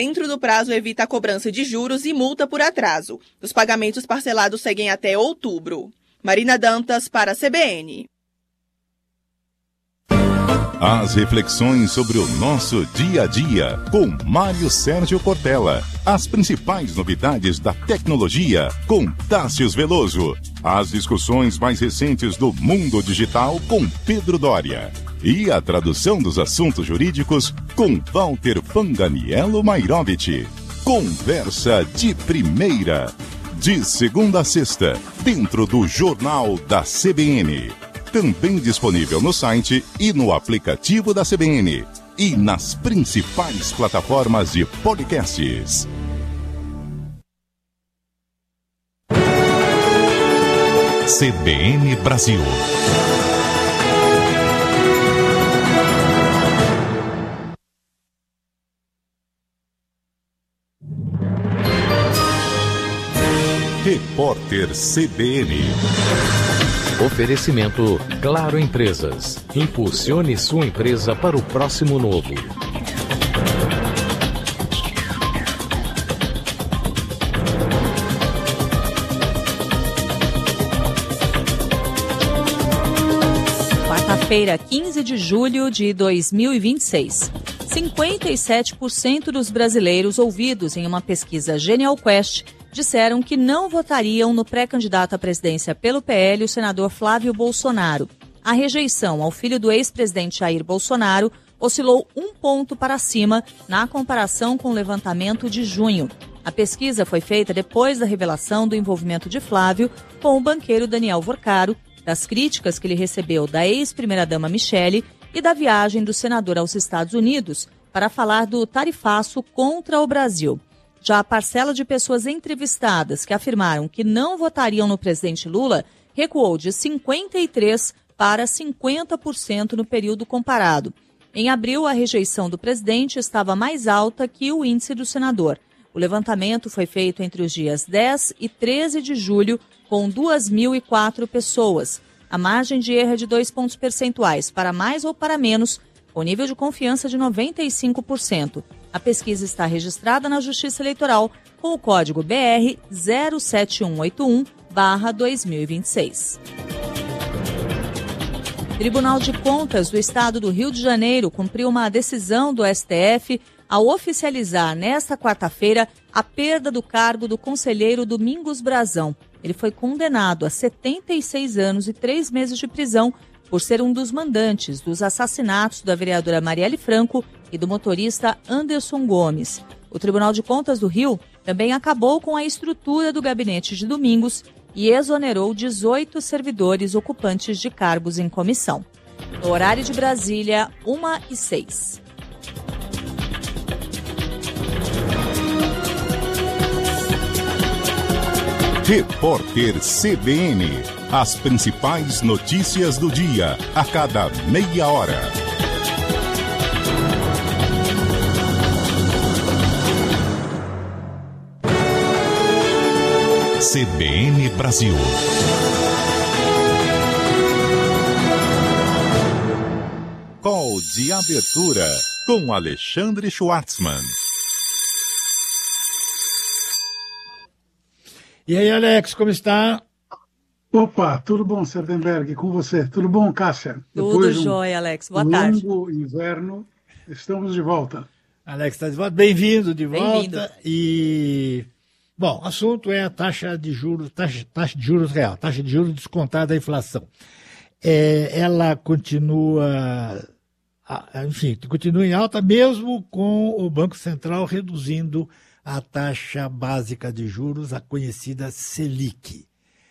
dentro do prazo evita a cobrança de juros e multa por atraso. Os pagamentos parcelados seguem até outubro. Marina Dantas para a CBN. As reflexões sobre o nosso dia a dia, com Mário Sérgio Cortella. As principais novidades da tecnologia, com Tássius Veloso. As discussões mais recentes do mundo digital, com Pedro Doria. E a tradução dos assuntos jurídicos, com Walter Panganiello Mairovich. Conversa de primeira. De segunda a sexta, dentro do Jornal da CBN. Também disponível no site e no aplicativo da CBN. E nas principais plataformas de podcasts. CBN Brasil. Repórter CBN. Oferecimento Claro Empresas. Impulsione sua empresa para o próximo novo. Quarta-feira, 15 de julho de 2026. 57% dos brasileiros ouvidos em uma pesquisa Genial Quest disseram que não votariam no pré-candidato à presidência pelo PL, o senador Flávio Bolsonaro. A rejeição ao filho do ex-presidente Jair Bolsonaro oscilou 1 ponto para cima na comparação com o levantamento de junho. A pesquisa foi feita depois da revelação do envolvimento de Flávio com o banqueiro Daniel Vorcaro, das críticas que ele recebeu da ex-primeira-dama Michele e da viagem do senador aos Estados Unidos para falar do tarifaço contra o Brasil. Já a parcela de pessoas entrevistadas que afirmaram que não votariam no presidente Lula recuou de 53% para 50% no período comparado. Em abril, a rejeição do presidente estava mais alta que o índice do senador. O levantamento foi feito entre os dias 10 e 13 de julho, com 2.004 pessoas. A margem de erro é de 2 pontos percentuais, para mais ou para menos, com nível de confiança de 95%. A pesquisa está registrada na Justiça Eleitoral com o código BR 07181/2026. Tribunal de Contas do Estado do Rio de Janeiro cumpriu uma decisão do STF ao oficializar nesta quarta-feira a perda do cargo do conselheiro Domingos Brazão. Ele foi condenado a 76 anos e 3 meses de prisão por ser um dos mandantes dos assassinatos da vereadora Marielle Franco e do motorista Anderson Gomes. O Tribunal de Contas do Rio também acabou com a estrutura do gabinete de Domingos e exonerou 18 servidores ocupantes de cargos em comissão. No horário de Brasília, 1h06. Repórter CBN. As principais notícias do dia, a cada meia hora. CBN Brasil. Call de abertura com Alexandre Schwartzman. E aí, Alex, como está? Opa, tudo bom, Serdenberg? Com você? Tudo bom, Cássia? Tudo jóia, Alex. Boa tarde. Longo inverno, estamos de volta. Alex está de volta. Bem-vindo de volta. Bem-vindo. E, bom, o assunto é a taxa de juros real, taxa de juros descontada da inflação. Ela continua, continua em alta, mesmo com o Banco Central reduzindo a taxa básica de juros, a conhecida Selic.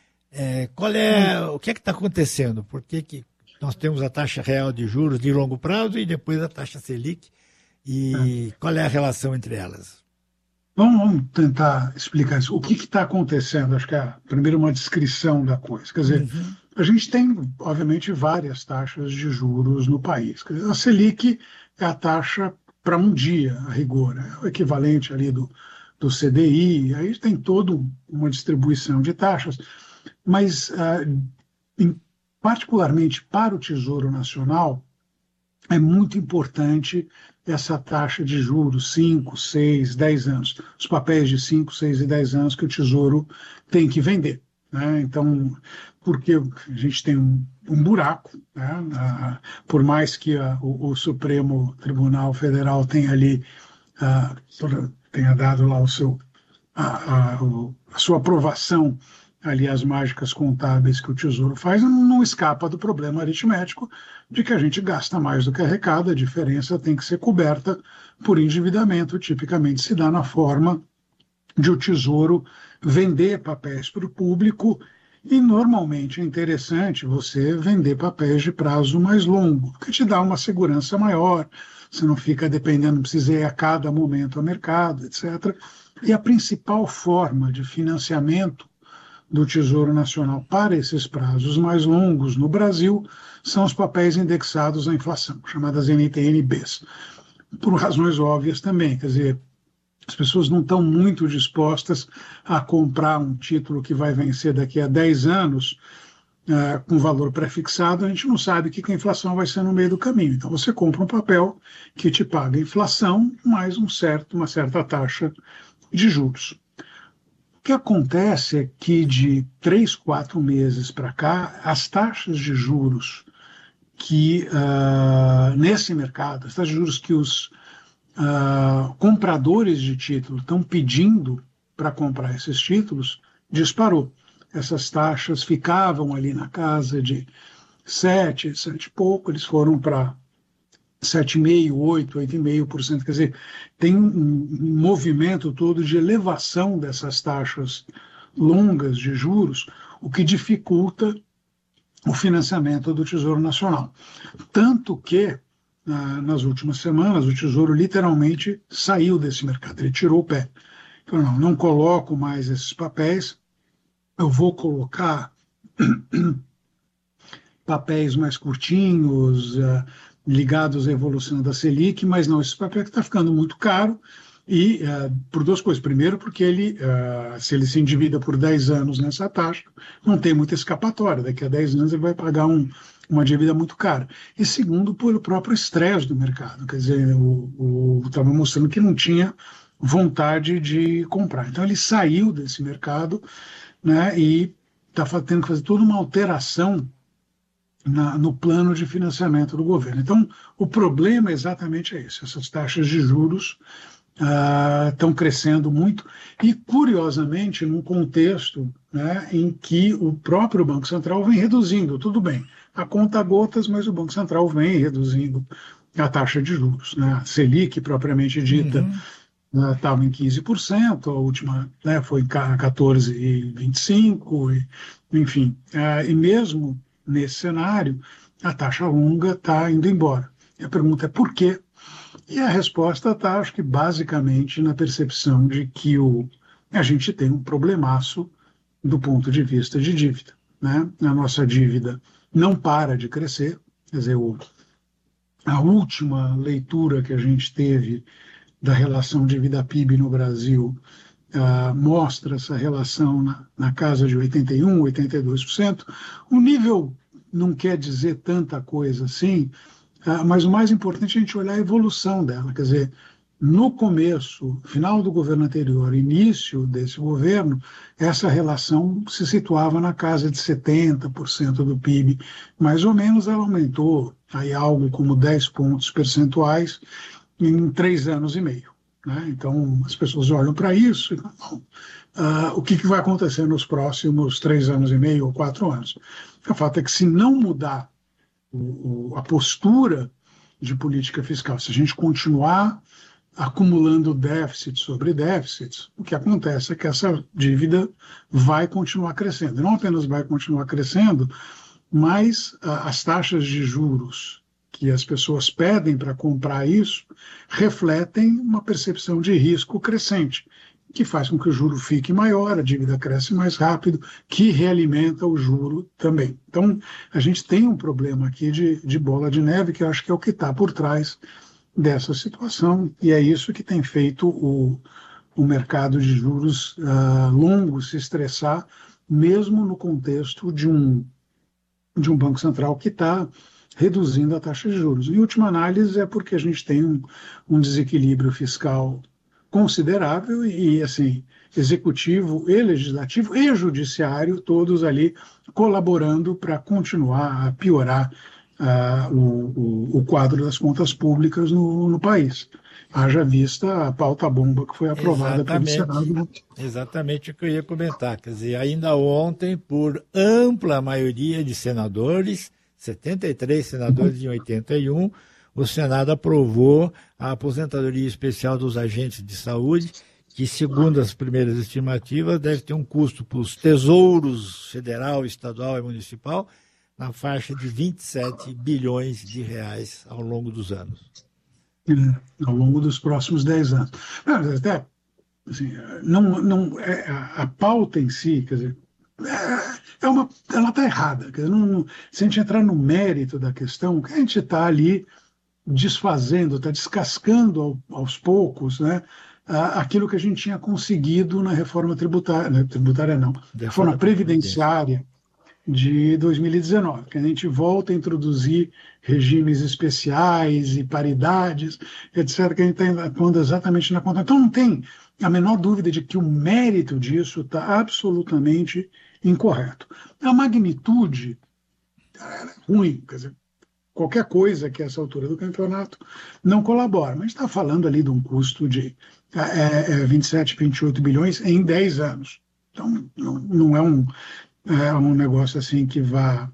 O que é que está acontecendo? Por que nós temos a taxa real de juros de longo prazo e depois a taxa Selic? E qual é a relação entre elas? Vamos tentar explicar isso. O que está acontecendo? Acho que é primeiro uma descrição da coisa. Quer dizer, a gente tem, obviamente, várias taxas de juros no país. Quer dizer, a Selic é a taxa para um dia, a rigor. É o equivalente ali do CDI. Aí tem toda uma distribuição de taxas. Mas, particularmente para o Tesouro Nacional, é muito importante essa taxa de juros, 5, 6, 10 anos. Os papéis de 5, 6 e 10 anos que o Tesouro tem que vender, né? Então, porque a gente tem um buraco, né? Por mais que o Supremo Tribunal Federal tenha ali, tenha dado lá a sua aprovação ali as mágicas contábeis que o Tesouro faz, não escapa do problema aritmético de que a gente gasta mais do que arrecada, a diferença tem que ser coberta por endividamento, tipicamente se dá na forma de o Tesouro vender papéis para o público, e normalmente é interessante você vender papéis de prazo mais longo, porque te dá uma segurança maior, você não fica dependendo, não precisa ir a cada momento ao mercado, etc. E a principal forma de financiamento do Tesouro Nacional para esses prazos mais longos no Brasil são os papéis indexados à inflação, chamadas NTN-Bs, por razões óbvias também, quer dizer, as pessoas não estão muito dispostas a comprar um título que vai vencer daqui a 10 anos com valor pré-fixado, a gente não sabe o que a inflação vai ser no meio do caminho. Então você compra um papel que te paga a inflação mais uma certa taxa de juros. O que acontece é que de 3, 4 meses para cá, as taxas de juros que nesse mercado, as taxas de juros que os compradores de títulos estão pedindo para comprar esses títulos, disparou. Essas taxas ficavam ali na casa de 7 e pouco, eles foram para 7,5%, 8%, 8,5%. Quer dizer, tem um movimento todo de elevação dessas taxas longas de juros, o que dificulta o financiamento do Tesouro Nacional. Tanto que, nas últimas semanas, o Tesouro literalmente saiu desse mercado, ele tirou o pé. Falou, não coloco mais esses papéis, eu vou colocar papéis mais curtinhos, ligados à evolução da Selic, mas não, esse papel está ficando muito caro, e por duas coisas. Primeiro, porque se ele se endivida por 10 anos nessa taxa, não tem muita escapatória, daqui a 10 anos ele vai pagar uma dívida muito cara. E segundo, pelo próprio estresse do mercado, quer dizer, estava mostrando que não tinha vontade de comprar. Então ele saiu desse mercado, né, e está tendo que fazer toda uma alteração no plano de financiamento do governo. Então, o problema exatamente é esse. Essas taxas de juros estão crescendo muito e, curiosamente, num contexto, né, em que o próprio Banco Central vem reduzindo, tudo bem, a conta gotas, mas o Banco Central vem reduzindo a taxa de juros, né? A Selic, propriamente dita, estava em 15%, a última, né, foi em 14,25%, enfim, e mesmo nesse cenário, a taxa longa está indo embora. E a pergunta é por quê? E a resposta está, acho que, basicamente na percepção de que a gente tem um problemaço do ponto de vista de dívida, né? A nossa dívida não para de crescer, quer dizer, a última leitura que a gente teve da relação dívida-PIB no Brasil mostra essa relação na casa de 81%, 82%. O nível não quer dizer tanta coisa assim, mas o mais importante é a gente olhar a evolução dela. Quer dizer, no começo, final do governo anterior, início desse governo, essa relação se situava na casa de 70% do PIB. Mais ou menos ela aumentou aí algo como 10 pontos percentuais em 3 anos e meio. Né? Então, as pessoas olham para isso e falam, o que vai acontecer nos próximos 3 anos e meio ou 4 anos? O fato é que, se não mudar a postura de política fiscal, se a gente continuar acumulando déficit sobre déficits, o que acontece é que essa dívida vai continuar crescendo. E não apenas vai continuar crescendo, mas as taxas de juros que as pessoas pedem para comprar isso refletem uma percepção de risco crescente, que faz com que o juro fique maior, a dívida cresce mais rápido, que realimenta o juro também. Então, a gente tem um problema aqui de bola de neve, que eu acho que é o que está por trás dessa situação, e é isso que tem feito o mercado de juros longos se estressar, mesmo no contexto de um Banco Central que está reduzindo a taxa de juros. Em última análise, é porque a gente tem um desequilíbrio fiscal considerável e, assim, executivo e legislativo e judiciário, todos ali colaborando para continuar a piorar o quadro das contas públicas no país. Haja vista a pauta-bomba que foi aprovada pelo Senado. Exatamente o que eu ia comentar. Quer dizer, ainda ontem, por ampla maioria de senadores, 73 senadores em 81, o Senado aprovou a aposentadoria especial dos agentes de saúde, que, segundo as primeiras estimativas, deve ter um custo para os tesouros federal, estadual e municipal na faixa de 27 bilhões de reais ao longo dos anos. Ao longo dos próximos 10 anos. Até, assim, a pauta em si, quer dizer, ela está errada. Quer dizer, se a gente entrar no mérito da questão, a gente está ali desfazendo, está descascando aos poucos, né, aquilo que a gente tinha conseguido na reforma tributária não, reforma previdenciária de 2019, que a gente volta a introduzir regimes especiais e paridades, etc., que a gente está atuando exatamente na conta. Então não tem a menor dúvida de que o mérito disso está absolutamente incorreto. A magnitude é ruim, quer dizer, qualquer coisa que essa altura do campeonato não colabora, mas está falando ali de um custo de 27, 28 bilhões em 10 anos. Então não é um negócio assim que vá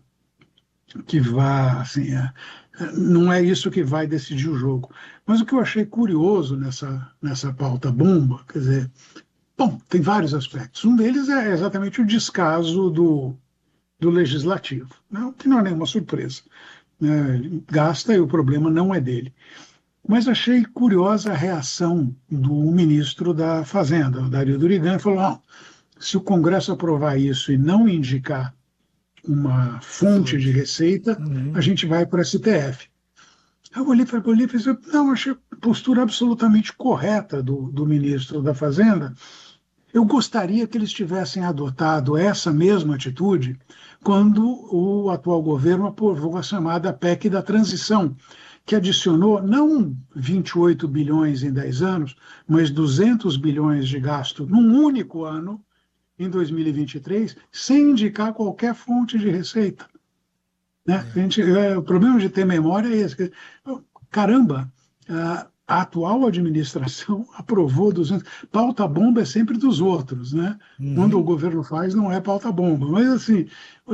assim, não é isso que vai decidir o jogo. Mas o que eu achei curioso nessa pauta bomba, quer dizer, bom, tem vários aspectos. Um deles é exatamente o descaso do legislativo, né? Que não é nenhuma surpresa. Ele gasta e o problema não é dele. Mas achei curiosa a reação do ministro da Fazenda, o Dario Durigan, que falou: se o Congresso aprovar isso e não indicar uma fonte de receita, a gente vai para o STF. Eu olhei para ele e pensei, não, achei a postura absolutamente correta do ministro da Fazenda. Eu gostaria que eles tivessem adotado essa mesma atitude quando o atual governo aprovou a chamada PEC da transição, que adicionou não 28 bilhões em 10 anos, mas 200 bilhões de gasto num único ano, em 2023, sem indicar qualquer fonte de receita. Né? O problema de ter memória é esse. Caramba, a atual administração aprovou 200... Pauta-bomba é sempre dos outros, né? Quando o governo faz, não é pauta-bomba. Mas, assim,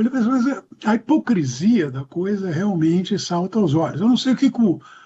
a hipocrisia da coisa realmente salta aos olhos. Eu não sei o que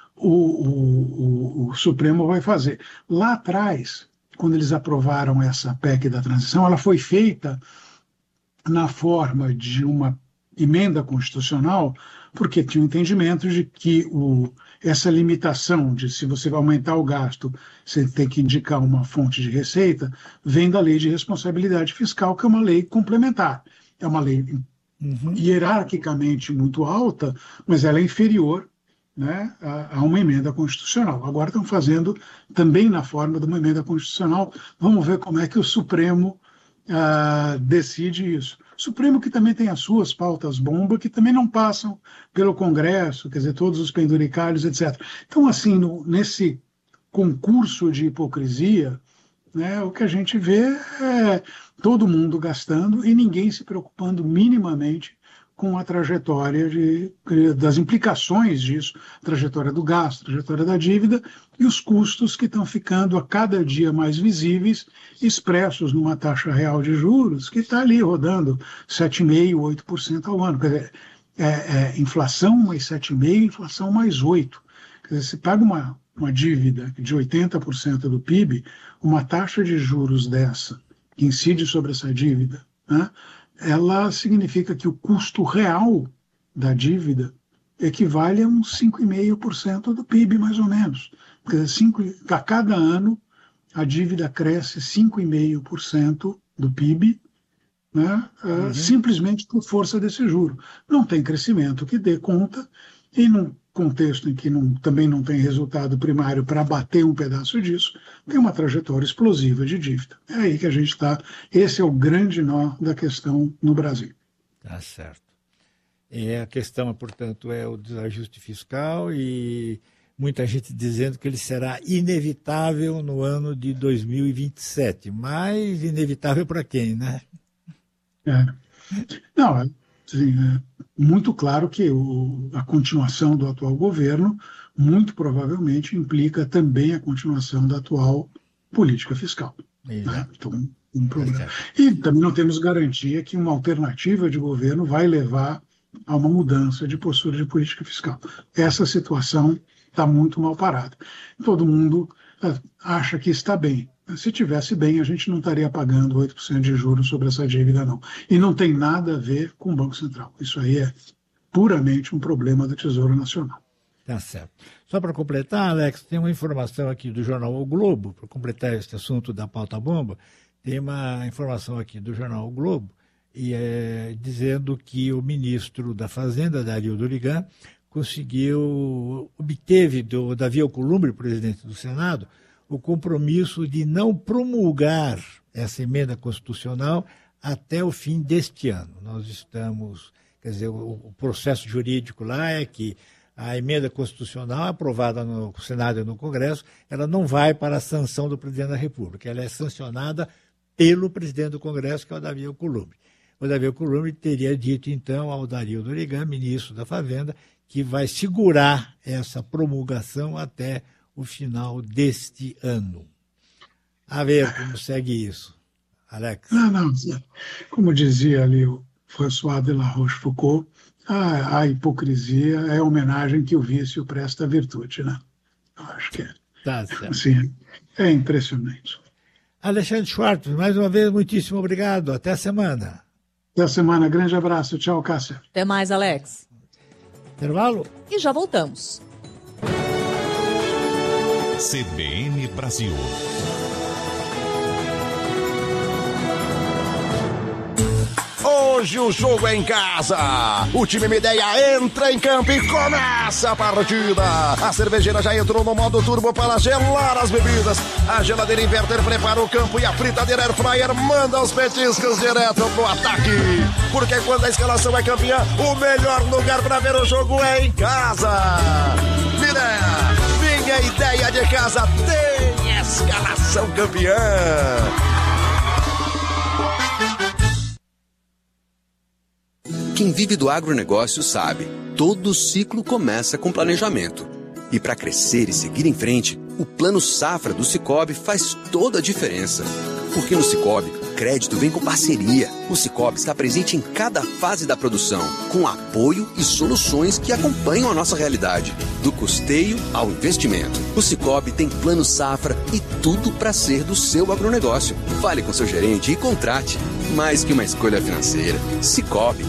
o Supremo vai fazer. Lá atrás, quando eles aprovaram essa PEC da transição, ela foi feita na forma de uma emenda constitucional, porque tinha o entendimento de que essa limitação de se você vai aumentar o gasto, você tem que indicar uma fonte de receita, vem da Lei de Responsabilidade Fiscal, que é uma lei complementar. É uma lei hierarquicamente muito alta, mas ela é inferior, né, a uma emenda constitucional. Agora estão fazendo também na forma de uma emenda constitucional. Vamos ver como é que o Supremo decide isso. O Supremo que também tem as suas pautas-bomba, que também não passam pelo Congresso, quer dizer, todos os penduricalhos, etc. Então, assim, nesse concurso de hipocrisia, né, o que a gente vê é todo mundo gastando e ninguém se preocupando minimamente com a trajetória das implicações disso, trajetória do gasto, trajetória da dívida e os custos que estão ficando a cada dia mais visíveis, expressos numa taxa real de juros que está ali rodando 7,5%, 8% ao ano. Quer dizer, inflação mais 7,5%, inflação mais 8%. Quer dizer, se paga uma dívida de 80% do PIB, uma taxa de juros dessa, que incide sobre essa dívida, né, ela significa que o custo real da dívida equivale a uns 5,5% do PIB, mais ou menos. Quer dizer, a cada ano a dívida cresce 5,5% do PIB, né, simplesmente por força desse juro. Não tem crescimento que dê conta, e num contexto em que também não tem resultado primário para abater um pedaço disso, tem uma trajetória explosiva de dívida. É aí que a gente está. Esse é o grande nó da questão no Brasil. Tá certo. A questão, portanto, é o desajuste fiscal e muita gente dizendo que ele será inevitável no ano de 2027. Mas inevitável para quem, né? Não, assim, é muito claro que a continuação do atual governo muito provavelmente implica também a continuação da atual política fiscal. Né? Então, um problema. E também não temos garantia que uma alternativa de governo vai levar a uma mudança de postura de política fiscal. Essa situação está muito mal parada. Todo mundo acha que está bem. Se tivesse bem, a gente não estaria pagando 8% de juros sobre essa dívida, não. E não tem nada a ver com o Banco Central. Isso aí é puramente um problema do Tesouro Nacional. Tá certo. Só para completar, Alex, tem uma informação aqui do jornal O Globo, para completar esse assunto da pauta-bomba, tem uma informação aqui do jornal O Globo, dizendo que o ministro da Fazenda, Dario Dorigan, obteve do Davi Alcolumbre, presidente do Senado, o compromisso de não promulgar essa emenda constitucional até o fim deste ano. Nós estamos, quer dizer, o processo jurídico lá é que a emenda constitucional aprovada no Senado e no Congresso, ela não vai para a sanção do presidente da República, ela é sancionada pelo presidente do Congresso, que é o Davi Alcolumbre. O Davi Alcolumbre teria dito, então, ao Dario Dorigan, ministro da Fazenda, que vai segurar essa promulgação até o final deste ano. A ver como segue isso, Alex. Não. Como dizia ali o François de la Rochefoucauld, a hipocrisia é a homenagem que o vício presta à virtude, né? Eu acho que assim, é impressionante. Alexandre Schwartz, mais uma vez, muitíssimo obrigado. Até a semana. Até a semana. Grande abraço. Tchau, Cássia. Até mais, Alex. Intervalo. E já voltamos. CBN Brasil. Hoje o jogo é em casa. O time Mideia entra em campo e começa a partida. A cervejeira já entrou no modo turbo para gelar as bebidas. A geladeira inverter prepara o campo e a fritadeira air fryer manda os petiscos direto pro ataque. Porque quando a escalação é campeã, o melhor lugar para ver o jogo é em casa. Mideia, minha ideia de casa tem escalação campeã. Quem vive do agronegócio sabe, todo ciclo começa com planejamento. E para crescer e seguir em frente, o Plano Safra do Sicoob faz toda a diferença. Porque no Sicoob, crédito vem com parceria. O Sicoob está presente em cada fase da produção, com apoio e soluções que acompanham a nossa realidade, do custeio ao investimento. O Sicoob tem Plano Safra e tudo para ser do seu agronegócio. Fale com seu gerente e contrate. Mais que uma escolha financeira, Sicoob.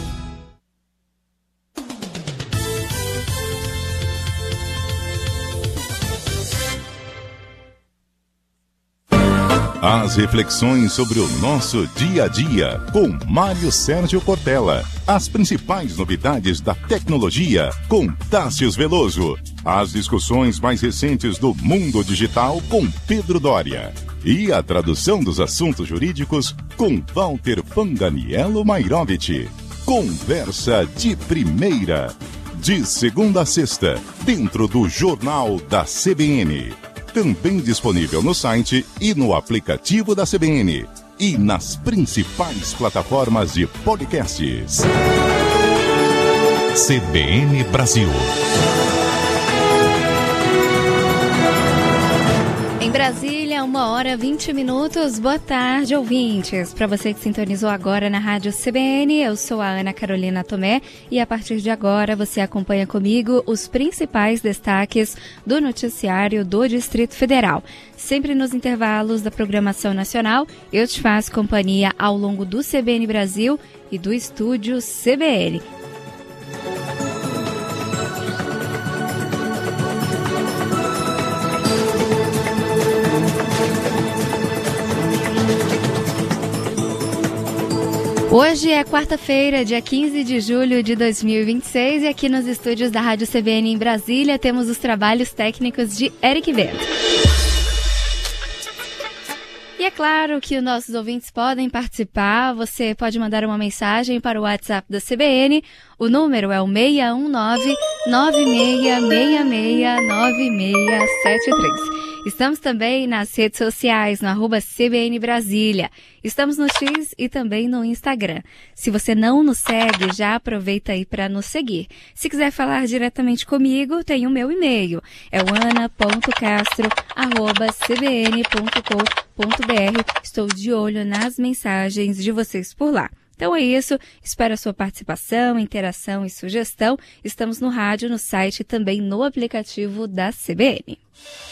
As reflexões sobre o nosso dia a dia, com Mário Sérgio Cortella. As principais novidades da tecnologia, com Tássio Veloso. As discussões mais recentes do mundo digital, com Pedro Doria. E a tradução dos assuntos jurídicos, com Walter Fanganiello Mairovich. Conversa de primeira. De segunda a sexta, dentro do Jornal da CBN. Também disponível no site e no aplicativo da CBN. E nas principais plataformas de podcasts. CBN Brasil. Em Brasília, 1h20. Boa tarde, ouvintes. Para você que sintonizou agora na Rádio CBN, eu sou a Ana Carolina Tomé e a partir de agora você acompanha comigo os principais destaques do noticiário do Distrito Federal. Sempre nos intervalos da programação nacional, eu te faço companhia ao longo do CBN Brasil e do estúdio CBN. Hoje é quarta-feira, dia 15 de julho de 2026 e aqui nos estúdios da Rádio CBN em Brasília temos os trabalhos técnicos de Eric Bento. E é claro que os nossos ouvintes podem participar. Você pode mandar uma mensagem para o WhatsApp da CBN. O número é o 619-9666-9673. Estamos também nas redes sociais, no @CBN Brasília. Estamos no X e também no Instagram. Se você não nos segue, já aproveita aí para nos seguir. Se quiser falar diretamente comigo, tem o meu e-mail. É o ana.castro@cbn.com.br. Estou de olho nas mensagens de vocês por lá. Então é isso, espero a sua participação, interação e sugestão. Estamos no rádio, no site e também no aplicativo da CBN.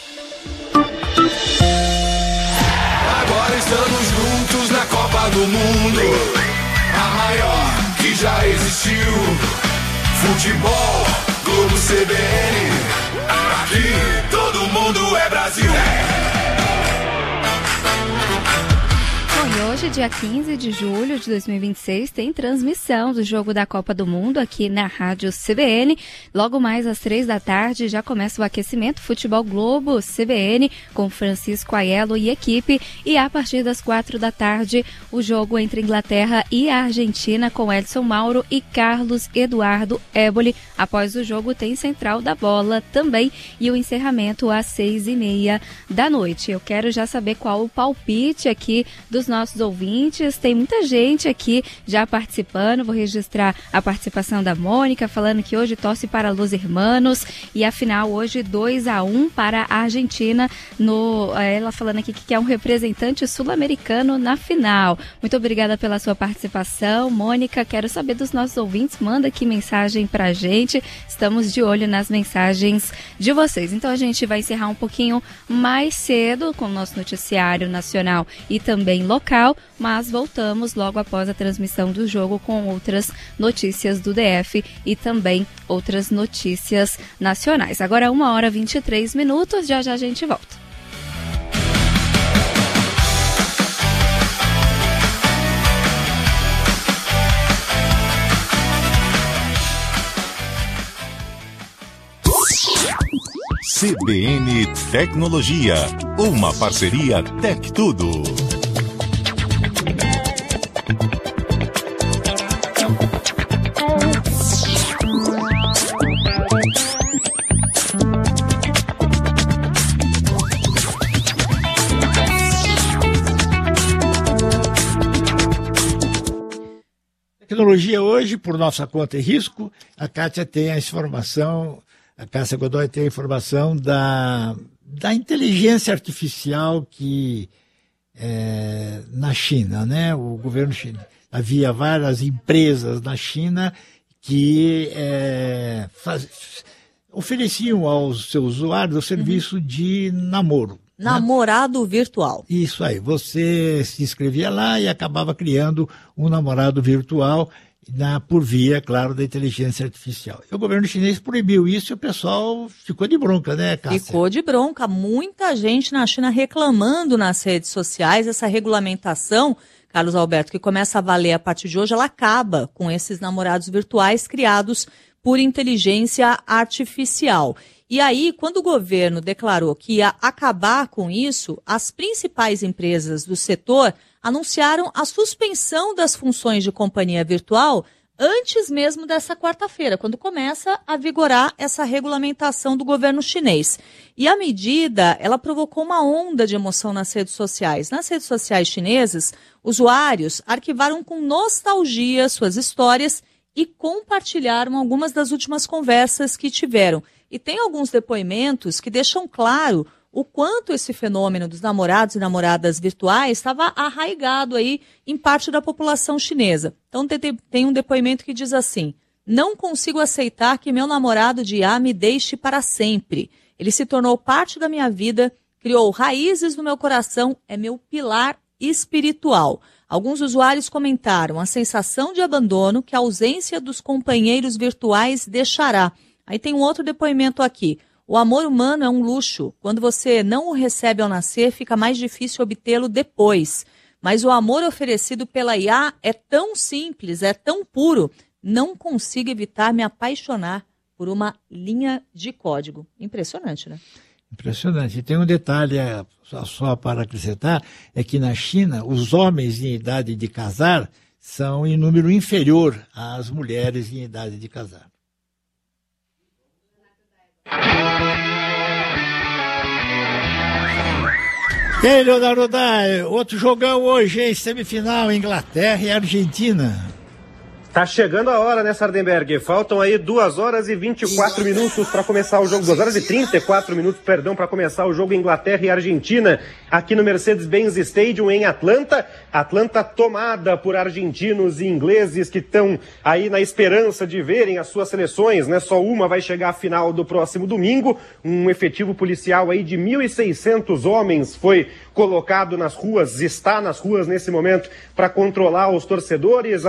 Agora estamos juntos na Copa do Mundo, a maior que já existiu. Futebol, Globo, CBN, aqui todo mundo é Brasil. Bom, e hoje, dia 15 de julho de 2026, tem transmissão do Jogo da Copa do Mundo aqui na Rádio CBN. Logo mais às 15h já começa o aquecimento Futebol Globo CBN com Francisco Aiello e equipe. E a partir das 16h, o jogo entre Inglaterra e a Argentina com Edson Mauro e Carlos Eduardo Éboli. Após o jogo tem Central da Bola também e o encerramento às 6h30 da noite. Eu quero já saber qual o palpite aqui dos nossos ouvintes. Tem muita gente aqui já participando. Vou registrar a participação da Mônica, falando que hoje torce para Los Hermanos. E a final hoje 2-1 para a Argentina. Ela falando aqui que quer um representante sul-americano na final. Muito obrigada pela sua participação, Mônica. Quero saber dos nossos ouvintes. Manda aqui mensagem pra gente. Estamos de olho nas mensagens de vocês. Então a gente vai encerrar um pouquinho mais cedo com o nosso noticiário nacional e também local, mas voltamos logo após a transmissão do jogo com outras notícias do DF e também outras notícias nacionais. Agora 1h23, já a gente volta. CBN Tecnologia, uma parceria Tec Tudo. Tecnologia hoje, por nossa conta e risco, a Kátia tem a informação, a Cássia Godoy tem a informação da inteligência artificial que na China, né? O governo chinês. Havia várias empresas na China que ofereciam aos seus usuários o serviço de namoro. Namorado virtual. Isso aí, você se inscrevia lá e acabava criando um namorado virtual por via, claro, da inteligência artificial. E o governo chinês proibiu isso e o pessoal ficou de bronca, né, Cássia? Ficou de bronca. Muita gente na China reclamando nas redes sociais. Essa regulamentação, Carlos Alberto, que começa a valer a partir de hoje, ela acaba com esses namorados virtuais criados por inteligência artificial. E aí, quando o governo declarou que ia acabar com isso, as principais empresas do setor anunciaram a suspensão das funções de companhia virtual antes mesmo dessa quarta-feira, quando começa a vigorar essa regulamentação do governo chinês. E a medida, ela provocou uma onda de emoção nas redes sociais. Nas redes sociais chinesas, usuários arquivaram com nostalgia suas histórias e compartilharam algumas das últimas conversas que tiveram. E tem alguns depoimentos que deixam claro o quanto esse fenômeno dos namorados e namoradas virtuais estava arraigado aí em parte da população chinesa. Então tem um depoimento que diz assim: não consigo aceitar que meu namorado de IA me deixe para sempre. Ele se tornou parte da minha vida, criou raízes no meu coração, é meu pilar espiritual. Alguns usuários comentaram a sensação de abandono que a ausência dos companheiros virtuais deixará. Aí tem um outro depoimento aqui. O amor humano é um luxo. Quando você não o recebe ao nascer, fica mais difícil obtê-lo depois. Mas o amor oferecido pela IA é tão simples, é tão puro. Não consigo evitar me apaixonar por uma linha de código. Impressionante, né? Impressionante. E tem um detalhe só para acrescentar, é que na China os homens em idade de casar são em número inferior às mulheres em idade de casar. E aí, Leonardo Dai, outro jogão hoje, hein? Semifinal, Inglaterra e Argentina. Tá chegando a hora, né, Sardenberg? Faltam aí 2 horas e 24 minutos para começar o jogo. 2 horas e 34 minutos, perdão, para começar o jogo Inglaterra e Argentina, aqui no Mercedes-Benz Stadium, em Atlanta. Atlanta tomada por argentinos e ingleses que estão aí na esperança de verem as suas seleções, né? Só uma vai chegar à final do próximo domingo. Um efetivo policial aí de 1.600 homens foi colocado nas ruas, está nas ruas nesse momento para controlar os torcedores.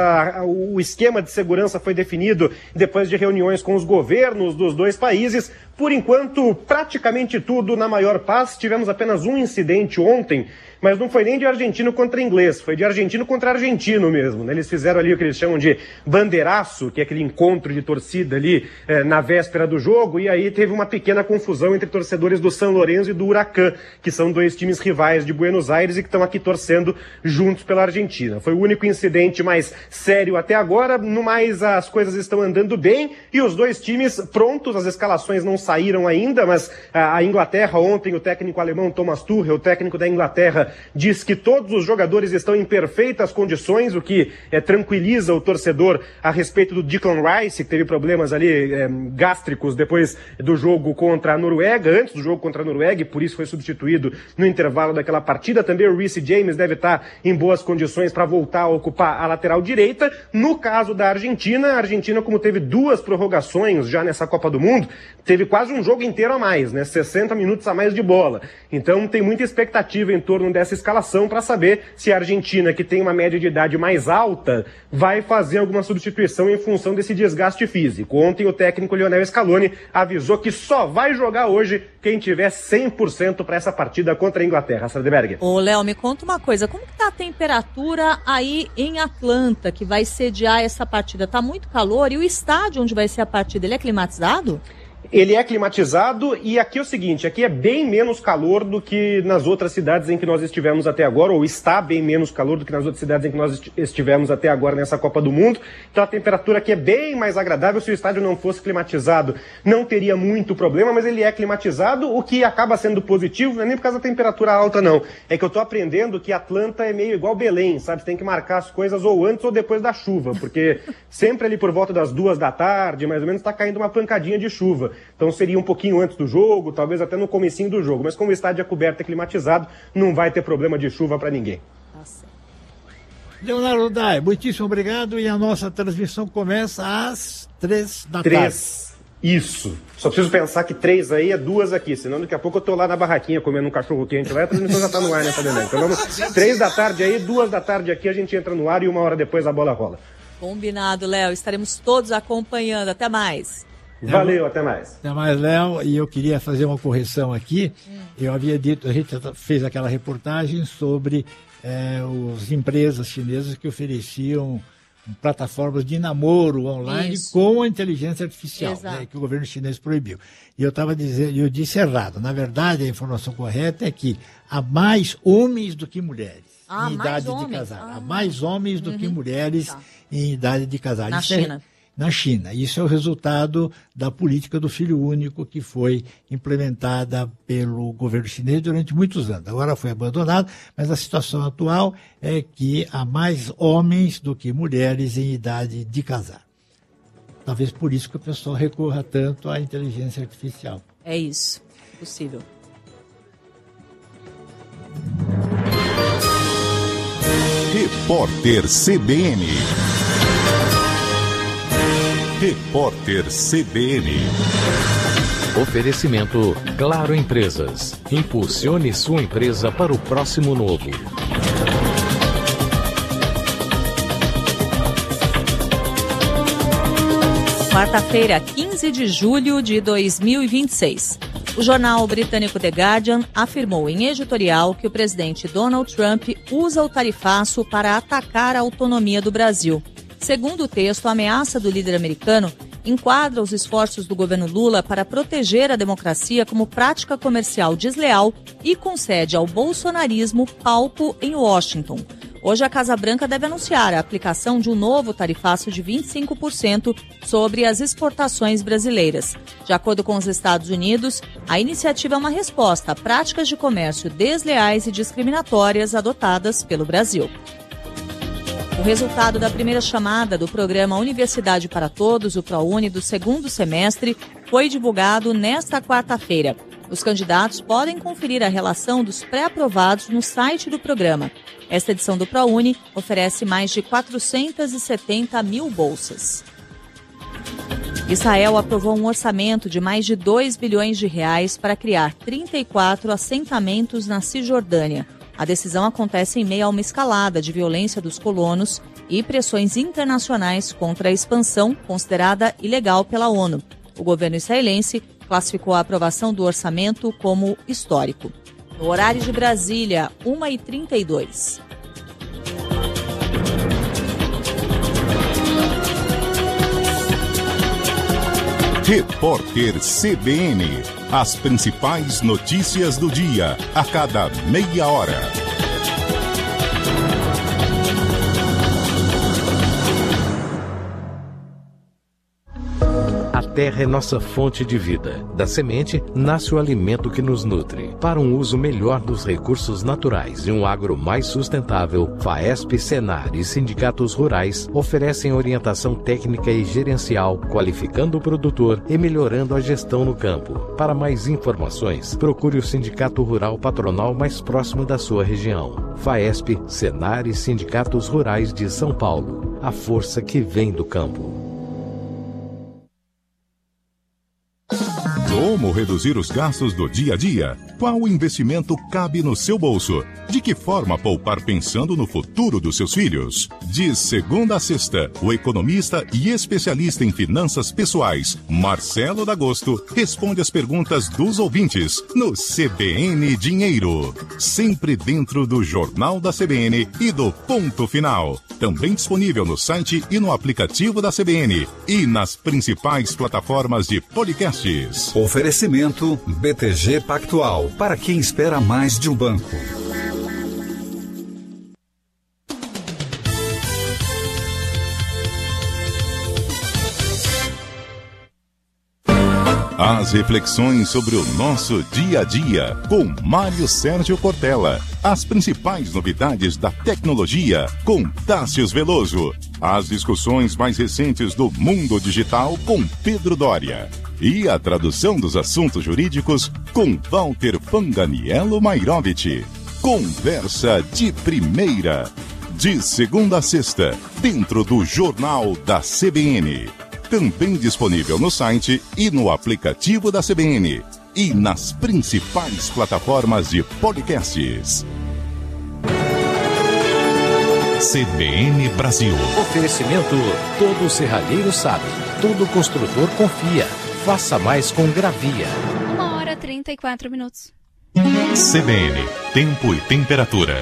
O esquema de segurança foi definido depois de reuniões com os governos dos dois países. Por enquanto, praticamente tudo na maior paz. Tivemos apenas um incidente ontem, mas não foi nem de argentino contra inglês, foi de argentino contra argentino mesmo, né? Eles fizeram ali o que eles chamam de bandeiraço, que é aquele encontro de torcida ali na véspera do jogo, e aí teve uma pequena confusão entre torcedores do São Lourenço e do Huracán, que são 2 times rivais de Buenos Aires e que estão aqui torcendo juntos pela Argentina. Foi o único incidente mais sério até agora. No mais, as coisas estão andando bem e os 2 times prontos. As escalações não saíram ainda, mas a Inglaterra ontem, o técnico alemão Thomas Tuchel, o técnico da Inglaterra, diz que todos os jogadores estão em perfeitas condições, o que tranquiliza o torcedor a respeito do Declan Rice, que teve problemas ali gástricos depois do jogo contra a Noruega, antes do jogo contra a Noruega, e por isso foi substituído no intervalo daquela partida. Também o Reece James deve estar em boas condições para voltar a ocupar a lateral direita. No caso da Argentina, a Argentina, como teve 2 prorrogações já nessa Copa do Mundo, teve quase um jogo inteiro a mais, né? 60 minutos a mais de bola. Então tem muita expectativa em torno dessa escalação para saber se a Argentina, que tem uma média de idade mais alta, vai fazer alguma substituição em função desse desgaste físico. Ontem o técnico Lionel Scaloni avisou que só vai jogar hoje quem tiver 100% para essa partida contra a Inglaterra. Sardenberg. Ô, Léo, me conta uma coisa, como que tá a temperatura aí em Atlanta, que vai sediar essa partida? Tá muito calor, e o estádio onde vai ser a partida, ele é climatizado? Ele é climatizado, e aqui é o seguinte, aqui é bem menos calor do que nas outras cidades em que nós estivemos até agora, ou está bem menos calor do que nas outras cidades em que nós estivemos até agora nessa Copa do Mundo. Então a temperatura aqui é bem mais agradável. Se o estádio não fosse climatizado, não teria muito problema, mas ele é climatizado, o que acaba sendo positivo, não é nem por causa da temperatura alta, não. É que eu tô aprendendo que Atlanta é meio igual Belém, sabe? Você tem que marcar as coisas ou antes ou depois da chuva, porque sempre ali por volta das 2 da tarde, mais ou menos, tá caindo uma pancadinha de chuva. Então seria um pouquinho antes do jogo, talvez até no comecinho do jogo. Mas como o estádio é coberto e climatizado, não vai ter problema de chuva para ninguém. Leonardo Dai, muitíssimo obrigado. E a nossa transmissão começa às 3 da tarde. Isso. Só preciso pensar que 3 aí é 2 aqui, senão daqui a pouco eu tô lá na barraquinha comendo um cachorro quente lá e a transmissão já tá no ar, né, Fabiana? Então vamos 3 da tarde aí, 2 da tarde aqui, a gente entra no ar e 1 hora depois a bola rola. Combinado, Léo. Estaremos todos acompanhando. Até mais. Valeu, até mais. Até mais, Léo. E eu queria fazer uma correção aqui. Eu havia dito, a gente fez aquela reportagem sobre as empresas chinesas que ofereciam plataformas de namoro online com a inteligência artificial, né, que o governo chinês proibiu. E eu estava dizendo, eu disse errado. Na verdade, a informação correta é que há mais homens do que mulheres em idade de casar. Há mais homens do que mulheres em idade de casar. Na China. Na China. Isso é o resultado da política do filho único que foi implementada pelo governo chinês durante muitos anos. Agora foi abandonado, mas a situação atual é que há mais homens do que mulheres em idade de casar. Talvez por isso que o pessoal recorra tanto à inteligência artificial. É isso. Possível. Repórter CBN. Repórter CBN. Oferecimento Claro Empresas. Impulsione sua empresa para o próximo novo. Quarta-feira, 15 de julho de 2026. O jornal britânico The Guardian afirmou em editorial que o presidente Donald Trump usa o tarifaço para atacar a autonomia do Brasil. Segundo o texto, a ameaça do líder americano enquadra os esforços do governo Lula para proteger a democracia como prática comercial desleal e concede ao bolsonarismo palco em Washington. Hoje, a Casa Branca deve anunciar a aplicação de um novo tarifaço de 25% sobre as exportações brasileiras. De acordo com os Estados Unidos, a iniciativa é uma resposta a práticas de comércio desleais e discriminatórias adotadas pelo Brasil. O resultado da primeira chamada do programa Universidade para Todos, o ProUni, do segundo semestre, foi divulgado nesta quarta-feira. Os candidatos podem conferir a relação dos pré-aprovados no site do programa. Esta edição do ProUni oferece mais de 470 mil bolsas. Israel aprovou um orçamento de mais de 2 bilhões de reais para criar 34 assentamentos na Cisjordânia. A decisão acontece em meio a uma escalada de violência dos colonos e pressões internacionais contra a expansão considerada ilegal pela ONU. O governo israelense classificou a aprovação do orçamento como histórico. No horário de Brasília, 1h32. Repórter CBN. As principais notícias do dia, a cada meia hora. A terra é nossa fonte de vida. Da semente nasce o alimento que nos nutre. Para um uso melhor dos recursos naturais e um agro mais sustentável, FAESP, Senar e sindicatos rurais oferecem orientação técnica e gerencial, qualificando o produtor e melhorando a gestão no campo. Para mais informações, procure o Sindicato Rural Patronal mais próximo da sua região. FAESP, Senar e sindicatos rurais de São Paulo. A força que vem do campo. Como reduzir os gastos do dia a dia? Qual investimento cabe no seu bolso? De que forma poupar pensando no futuro dos seus filhos? De segunda a sexta, o economista e especialista em finanças pessoais, Marcelo D'Agosto, responde as perguntas dos ouvintes no CBN Dinheiro. Sempre dentro do Jornal da CBN e do Ponto Final. Também disponível no site e no aplicativo da CBN e nas principais plataformas de podcasts. Oferecimento BTG Pactual, para quem espera mais de um banco. As reflexões sobre o nosso dia a dia, com Mário Sérgio Cortella. As principais novidades da tecnologia, com Tássius Veloso. As discussões mais recentes do mundo digital, com Pedro Doria. E a tradução dos assuntos jurídicos, com Walter Fanganiello Mairovich. Conversa de primeira. De segunda a sexta, dentro do Jornal da CBN. Também disponível no site e no aplicativo da CBN. E nas principais plataformas de podcasts. CBN Brasil. Oferecimento: todo serralheiro sabe, todo construtor confia. Faça mais com Gravia. 1h34. CBN, tempo e temperatura.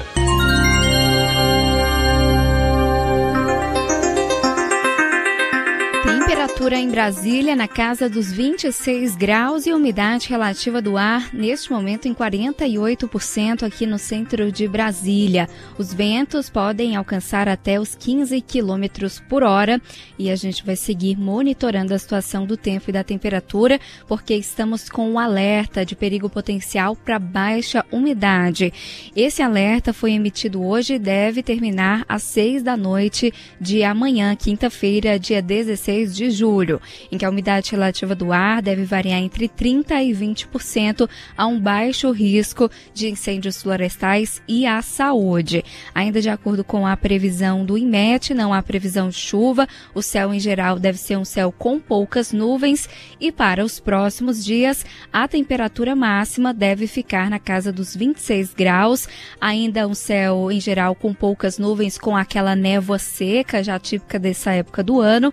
Temperatura em Brasília na casa dos 26 graus e umidade relativa do ar neste momento em 48% aqui no centro de Brasília. Os ventos podem alcançar até os 15 quilômetros por hora e a gente vai seguir monitorando a situação do tempo e da temperatura porque estamos com um alerta de perigo potencial para baixa umidade. Esse alerta foi emitido hoje e deve terminar às 6 da noite de amanhã, quinta-feira, dia 16 de julho, em que a umidade relativa do ar deve variar entre 30% e 20% a um baixo risco de incêndios florestais e à saúde. Ainda de acordo com a previsão do IMET, não há previsão de chuva, o céu em geral deve ser um céu com poucas nuvens e para os próximos dias a temperatura máxima deve ficar na casa dos 26 graus, ainda um céu em geral com poucas nuvens com aquela névoa seca já típica dessa época do ano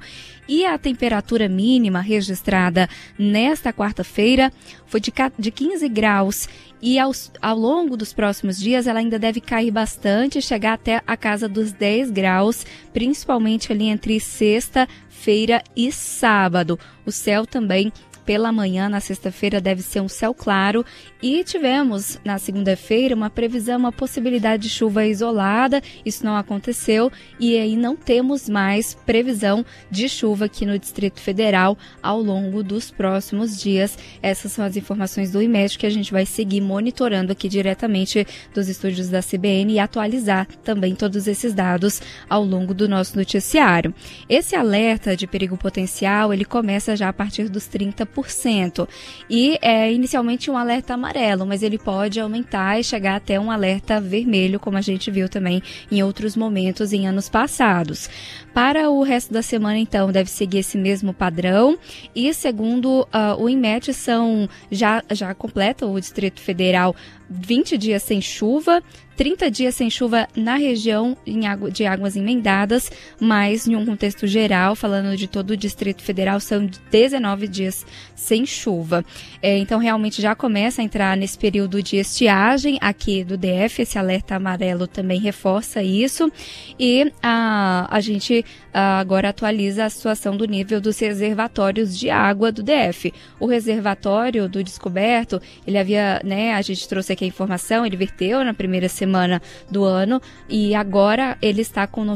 E a temperatura mínima registrada nesta quarta-feira foi de 15 graus. E ao longo dos próximos dias ela ainda deve cair bastante, chegar até a casa dos 10 graus, principalmente ali entre sexta-feira e sábado. O céu também pela manhã, na sexta-feira, deve ser um céu claro. E tivemos, na segunda-feira, uma previsão, uma possibilidade de chuva isolada. Isso não aconteceu e aí não temos mais previsão de chuva aqui no Distrito Federal ao longo dos próximos dias. Essas são as informações do IMET que a gente vai seguir monitorando aqui diretamente dos estúdios da CBN e atualizar também todos esses dados ao longo do nosso noticiário. Esse alerta de perigo potencial, ele começa já a partir dos 30%. E é inicialmente um alerta amarelo, mas ele pode aumentar e chegar até um alerta vermelho, como a gente viu também em outros momentos em anos passados. Para o resto da semana, então, deve seguir esse mesmo padrão. E segundo o IMET, já completa o Distrito Federal 20 dias sem chuva, 30 dias sem chuva na região de águas emendadas, mas em um contexto geral, falando de todo o Distrito Federal, são 19 dias sem chuva. Então, realmente já começa a entrar nesse período de estiagem aqui do DF, esse alerta amarelo também reforça isso, e a gente agora atualiza a situação do nível dos reservatórios de água do DF. O reservatório do Descoberto, ele havia, a gente trouxe aqui a informação, ele verteu na primeira semana do ano e agora ele está com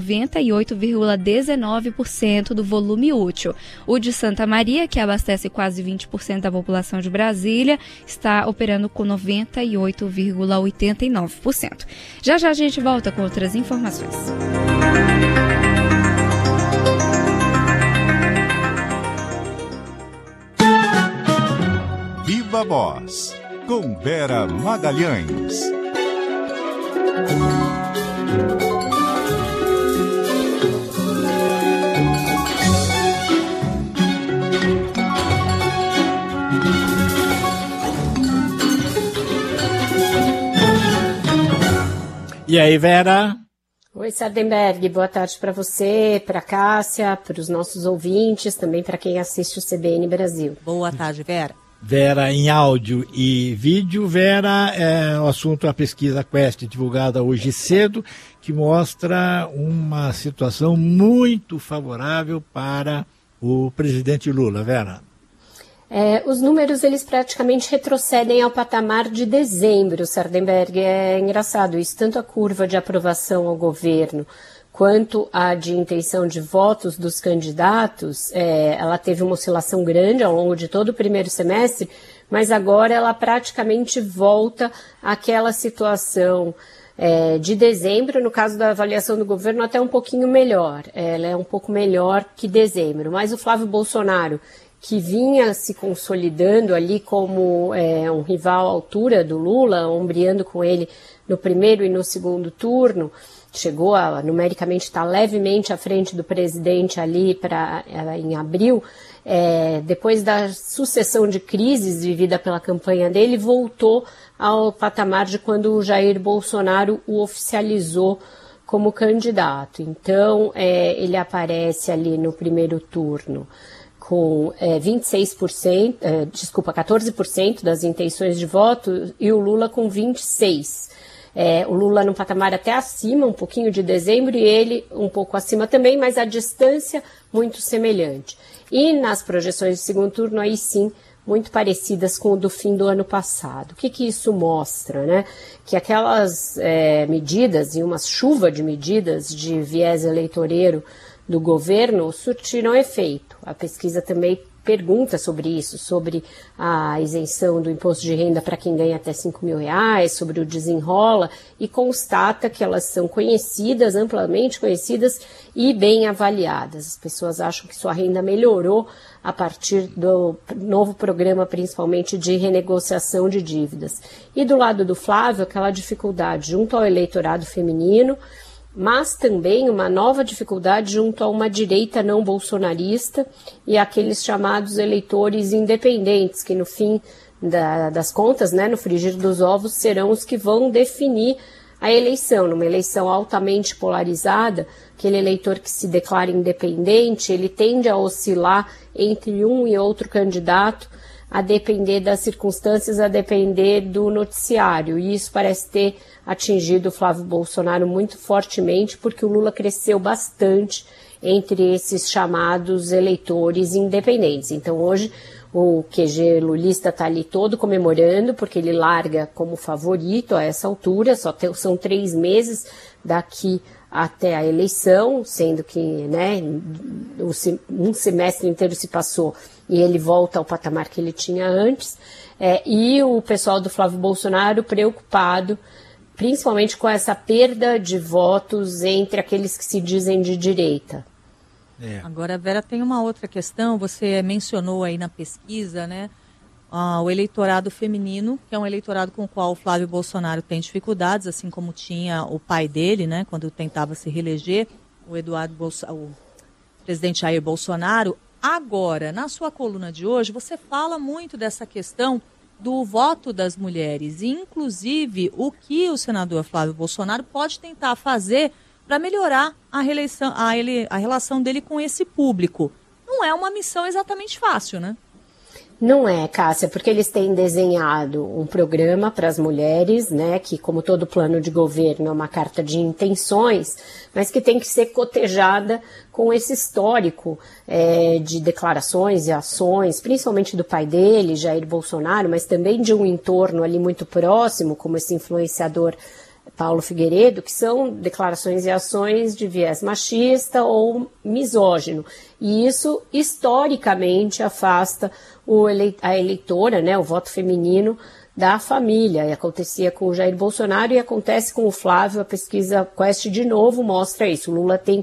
98,19% do volume útil. O de Santa Maria, que abastece quase 20% da população de Brasília, está operando com 98,89%. Já a gente volta com outras informações. Viva Voz, com Vera Magalhães. E aí, Vera? Oi, Sardenberg, boa tarde para você, para a Cássia, para os nossos ouvintes, também para quem assiste o CBN Brasil. Boa tarde, Vera. Vera, em áudio e vídeo. Vera, o assunto é a pesquisa Quest, divulgada hoje cedo, que mostra uma situação muito favorável para o presidente Lula. Vera. Os números, eles praticamente retrocedem ao patamar de dezembro, Sardenberg. É engraçado isso, tanto a curva de aprovação ao governo quanto a de intenção de votos dos candidatos, ela teve uma oscilação grande ao longo de todo o primeiro semestre, mas agora ela praticamente volta àquela situação de dezembro, no caso da avaliação do governo, até um pouquinho melhor. Ela é um pouco melhor que dezembro, mas o Flávio Bolsonaro, que vinha se consolidando ali como um rival à altura do Lula, ombreando com ele no primeiro e no segundo turno, chegou a numericamente estar levemente à frente do presidente ali em abril, depois da sucessão de crises vivida pela campanha dele, voltou ao patamar de quando o Jair Bolsonaro o oficializou como candidato. Então, ele aparece ali no primeiro turno com 14% das intenções de voto e o Lula com 26%. O Lula num patamar até acima, um pouquinho de dezembro, e ele um pouco acima também, mas a distância muito semelhante. E nas projeções de segundo turno, aí sim, muito parecidas com o do fim do ano passado. O que isso mostra, né? Que aquelas medidas e uma chuva de medidas de viés eleitoreiro do governo surtiram efeito. A pesquisa também pergunta sobre isso, sobre a isenção do imposto de renda para quem ganha até R$5.000, sobre o desenrola, e constata que elas são conhecidas, amplamente conhecidas e bem avaliadas. As pessoas acham que sua renda melhorou a partir do novo programa, principalmente de renegociação de dívidas. E do lado do Flávio, aquela dificuldade junto ao eleitorado feminino, mas também uma nova dificuldade junto a uma direita não bolsonarista e aqueles chamados eleitores independentes, que no fim das contas, no frigir dos ovos, serão os que vão definir a eleição. Numa eleição altamente polarizada, aquele eleitor que se declara independente, ele tende a oscilar entre um e outro candidato, a depender das circunstâncias, a depender do noticiário. E isso parece ter atingido o Flávio Bolsonaro muito fortemente, porque o Lula cresceu bastante entre esses chamados eleitores independentes. Então hoje o QG lulista está ali todo comemorando, porque ele larga como favorito a essa altura, são 3 meses daqui até a eleição, sendo que, né, um semestre inteiro se passou e ele volta ao patamar que ele tinha antes, e o pessoal do Flávio Bolsonaro preocupado, principalmente com essa perda de votos entre aqueles que se dizem de direita. Agora, Vera, tem uma outra questão, você mencionou aí na pesquisa, né, o eleitorado feminino, que é um eleitorado com o qual o Flávio Bolsonaro tem dificuldades, assim como tinha o pai dele, né, quando tentava se reeleger, o presidente Jair Bolsonaro. Agora, na sua coluna de hoje, você fala muito dessa questão do voto das mulheres, e inclusive o que o senador Flávio Bolsonaro pode tentar fazer para melhorar a relação dele com esse público. Não é uma missão exatamente fácil, né? Não é, Cássia, porque eles têm desenhado um programa para as mulheres, né, que como todo plano de governo é uma carta de intenções, mas que tem que ser cotejada com esse histórico de declarações e ações, principalmente do pai dele, Jair Bolsonaro, mas também de um entorno ali muito próximo, como esse influenciador Paulo Figueiredo, que são declarações e ações de viés machista ou misógino. E isso, historicamente, afasta a eleitora, né, o voto feminino, da família. E acontecia com o Jair Bolsonaro e acontece com o Flávio. A pesquisa Quest, de novo, mostra isso. O Lula tem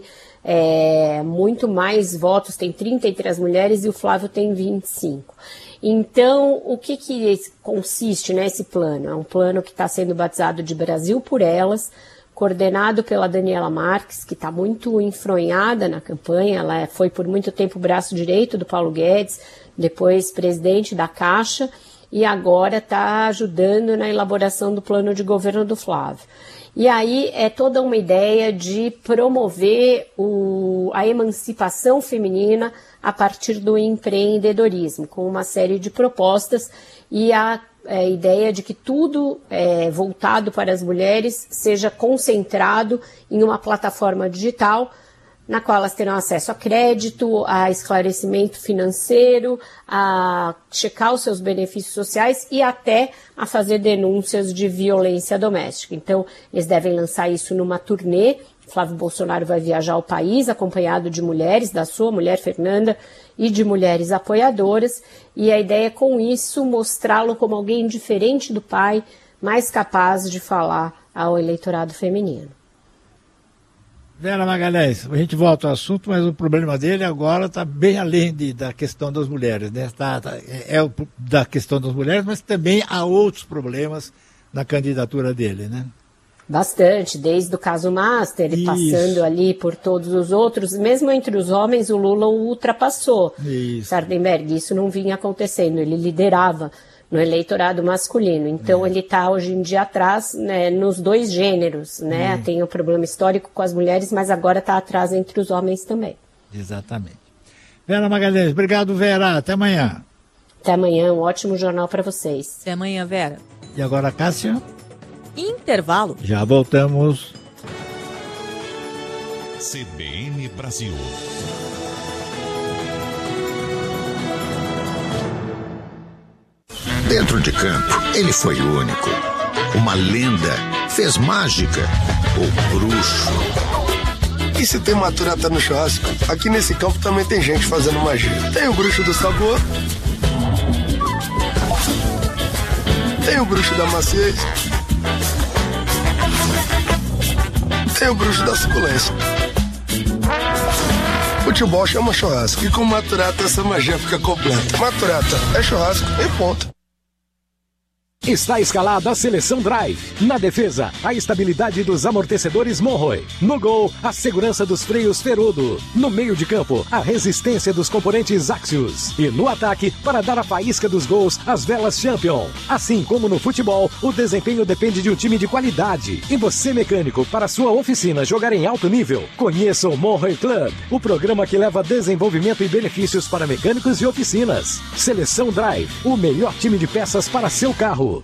muito mais votos, tem 33 mulheres e o Flávio tem 25. Então, o que consiste nesse plano? É um plano que está sendo batizado de Brasil por Elas, coordenado pela Daniela Marques, que está muito enfronhada na campanha. Ela foi por muito tempo o braço direito do Paulo Guedes, depois presidente da Caixa, e agora está ajudando na elaboração do plano de governo do Flávio. E aí é toda uma ideia de promover a emancipação feminina a partir do empreendedorismo, com uma série de propostas e a ideia de que tudo voltado para as mulheres seja concentrado em uma plataforma digital na qual elas terão acesso a crédito, a esclarecimento financeiro, a checar os seus benefícios sociais e até a fazer denúncias de violência doméstica. Então, eles devem lançar isso numa turnê. Flávio Bolsonaro vai viajar ao país acompanhado de mulheres, da sua mulher Fernanda, e de mulheres apoiadoras. E a ideia é, com isso, mostrá-lo como alguém diferente do pai, mais capaz de falar ao eleitorado feminino. Vera Magalhães, a gente volta ao assunto, mas o problema dele agora está bem além da questão das mulheres, né? Da questão das mulheres, mas também há outros problemas na candidatura dele, né? Bastante, desde o caso Master, e passando ali por todos os outros, mesmo entre os homens, o Lula o ultrapassou. Sardenberg, isso não vinha acontecendo, ele liderava no eleitorado masculino. Então ele está hoje em dia atrás, né, nos dois gêneros, né? Tem um problema histórico com as mulheres, mas agora está atrás entre os homens também. Exatamente. Vera Magalhães, obrigado, Vera. Até amanhã. Até amanhã, um ótimo jornal para vocês. Até amanhã, Vera. E agora, Cássia? Intervalo. Já voltamos. CBN Brasil. Dentro de campo, ele foi único. Uma lenda, fez mágica, o bruxo. E se tem maturata no churrasco, aqui nesse campo também tem gente fazendo magia. Tem o bruxo do sabor, tem o bruxo da maciez, tem o bruxo da suculência. Futebol chama churrasco e com maturata essa magia fica completa. Maturata é churrasco e ponto. Está escalada a seleção Drive. Na defesa, a estabilidade dos amortecedores Monroe. No gol, a segurança dos freios Ferudo. No meio de campo, a resistência dos componentes Axios. E no ataque, para dar a faísca dos gols, as velas Champion. Assim como no futebol, o desempenho depende de um time de qualidade. E você, mecânico, para sua oficina jogar em alto nível, conheça o Monroe Club, o programa que leva desenvolvimento e benefícios para mecânicos e oficinas. Seleção Drive, o melhor time de peças para seu carro.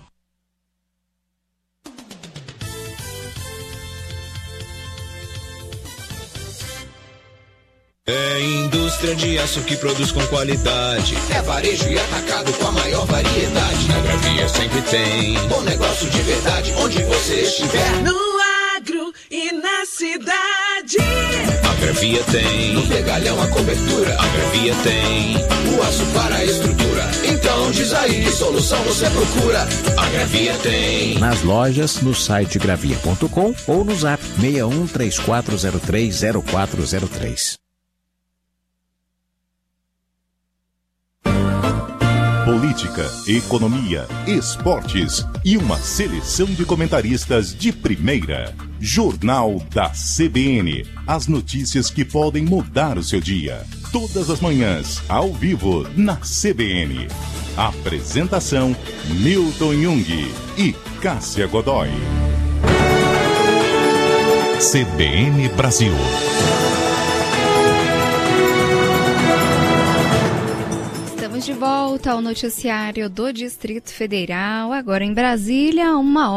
É indústria de aço que produz com qualidade. É varejo e atacado com a maior variedade. Na Gravia sempre tem bom negócio de verdade, onde você estiver. No agro e na cidade. A Gravia tem no pegalhão a cobertura. A Gravia tem o aço para a estrutura. Então diz aí que solução você procura. A Gravia tem nas lojas, no site gravia.com ou no zap 6134030403. Política, economia, esportes e uma seleção de comentaristas de primeira. Jornal da CBN. As notícias que podem mudar o seu dia. Todas as manhãs, ao vivo, na CBN. Apresentação: Milton Jung e Cássia Godoy. CBN Brasil. Estamos de volta ao noticiário do Distrito Federal, agora em Brasília,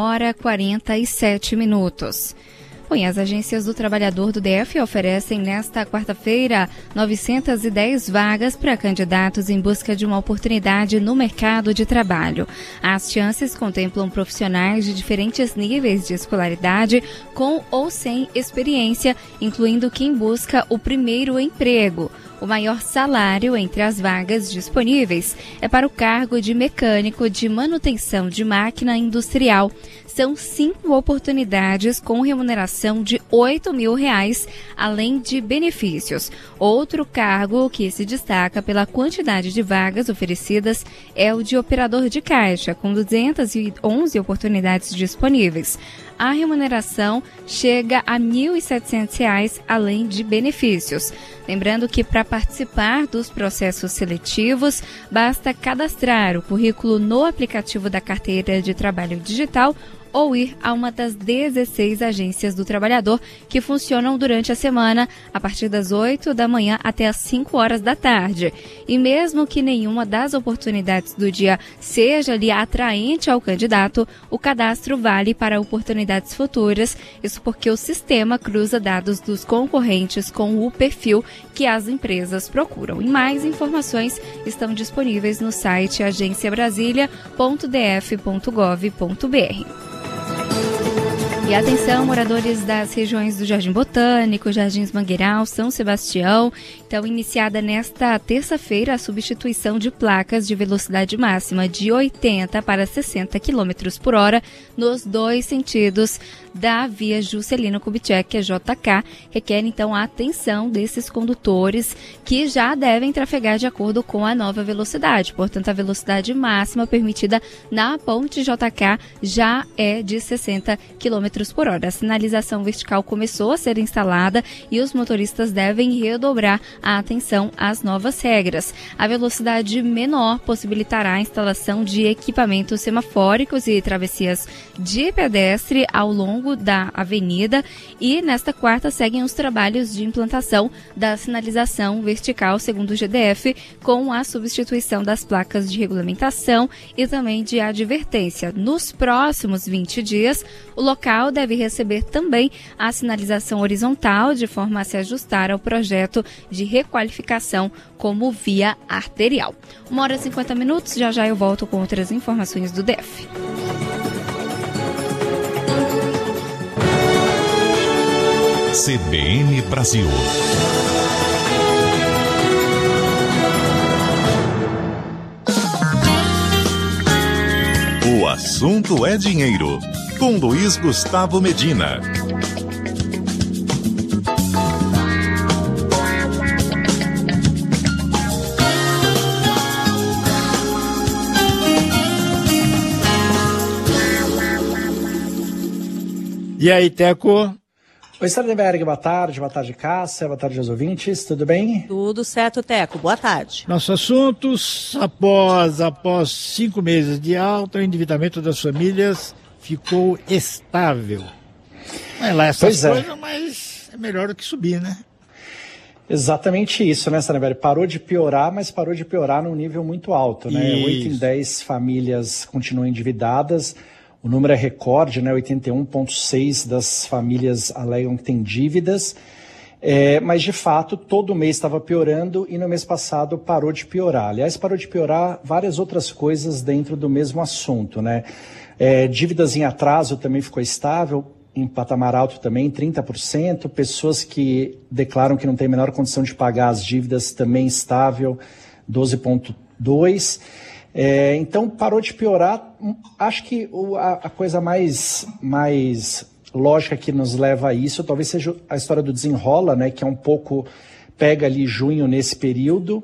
1h47. Bom, as agências do trabalhador do DF oferecem nesta quarta-feira 910 vagas para candidatos em busca de uma oportunidade no mercado de trabalho. As chances contemplam profissionais de diferentes níveis de escolaridade, com ou sem experiência, incluindo quem busca o primeiro emprego. O maior salário entre as vagas disponíveis é para o cargo de mecânico de manutenção de máquina industrial. São 5 oportunidades com remuneração de R$ 8.000, além de benefícios. Outro cargo que se destaca pela quantidade de vagas oferecidas é o de operador de caixa, com 211 oportunidades disponíveis. A remuneração chega a R$ 1.700, além de benefícios. Lembrando que para participar dos processos seletivos, basta cadastrar o currículo no aplicativo da Carteira de Trabalho Digital ou ir a uma das 16 agências do trabalhador que funcionam durante a semana, a partir das 8 da manhã até as 5 horas da tarde. E mesmo que nenhuma das oportunidades do dia seja ali atraente ao candidato, o cadastro vale para oportunidades futuras, isso porque o sistema cruza dados dos concorrentes com o perfil que as empresas procuram. E mais informações estão disponíveis no site agenciabrasilia.df.gov.br. E atenção, moradores das regiões do Jardim Botânico, Jardins Mangueiral, São Sebastião. Então, iniciada nesta terça-feira a substituição de placas de velocidade máxima de 80 para 60 km por hora nos 2 sentidos da via Juscelino Kubitschek, JK, requer então a atenção desses condutores que já devem trafegar de acordo com a nova velocidade. Portanto, a velocidade máxima permitida na ponte JK já é de 60 km por hora. A sinalização vertical começou a ser instalada e os motoristas devem redobrar a atenção às novas regras. A velocidade menor possibilitará a instalação de equipamentos semafóricos e travessias de pedestre ao longo da avenida, e nesta quarta seguem os trabalhos de implantação da sinalização vertical, segundo o GDF, com a substituição das placas de regulamentação e também de advertência. Nos próximos 20 dias, o local deve receber também a sinalização horizontal, de forma a se ajustar ao projeto de requalificação como via arterial. 1h50, já eu volto com outras informações do DF. CBN Brasil. O assunto é dinheiro, com Luiz Gustavo Medina. E aí, Teco? Oi, Sardenberg, boa tarde, Cássia, boa tarde aos ouvintes, tudo bem? Tudo certo, Teco, boa tarde. Nossos assuntos, após 5 meses de alta, o endividamento das famílias ficou estável. Não é lá essas coisas, mas é melhor do que subir, né? Exatamente isso, né, Sardenberg? Parou de piorar, mas parou de piorar num nível muito alto, né? 8 em 10 famílias continuam endividadas. O número é recorde, né? 81,6% das famílias alegam que têm dívidas, mas de fato todo mês estava piorando e no mês passado parou de piorar. Aliás, parou de piorar várias outras coisas dentro do mesmo assunto, né? Dívidas em atraso também ficou estável, em patamar alto também, 30%. Pessoas que declaram que não têm a menor condição de pagar as dívidas também estável, 12,2%. Então parou de piorar. Acho que a coisa mais lógica que nos leva a isso talvez seja a história do Desenrola, né, que é um pouco, pega ali junho nesse período,